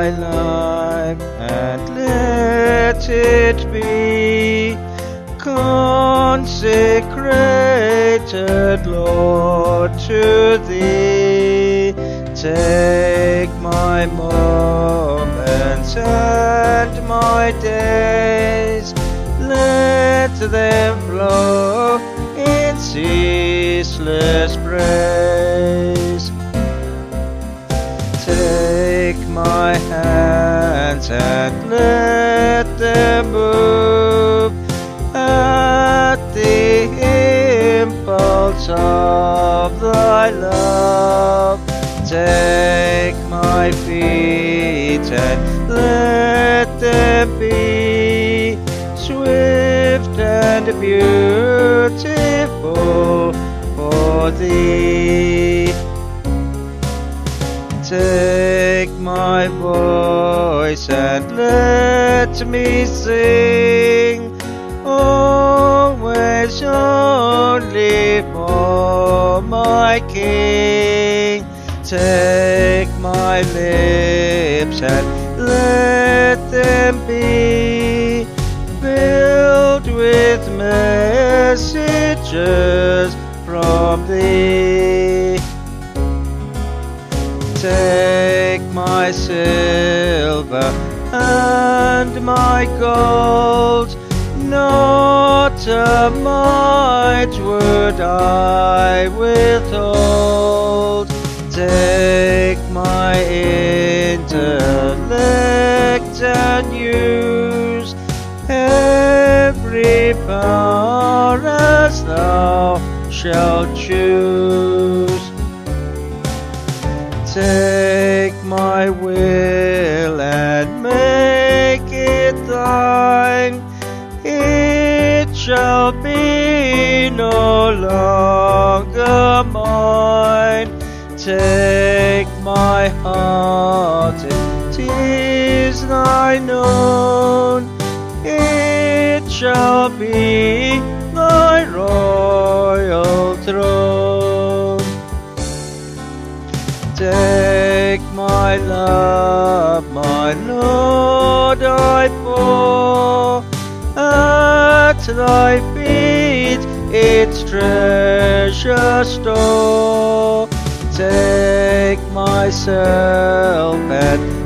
my life, and let it be consecrated, Lord, to Thee. Take my moments and my days, let them flow in ceaseless praise. Take my hands and let them move at the impulse of Thy love. Take my feet and let them be swift and beautiful for Thee. Take my voice and let me sing, always only for my King. Take my lips and let them be filled with messages from Thee. Take my silver and my gold, not a mite would I withhold. Take my intellect and use every power as Thou shalt choose. Take my will and make it Thine, it shall be no longer mine. Take my heart, it is Thine own, it shall be Thy royal throne. Take my love, my Lord, I pour at Thy feet its treasure store. Take myself and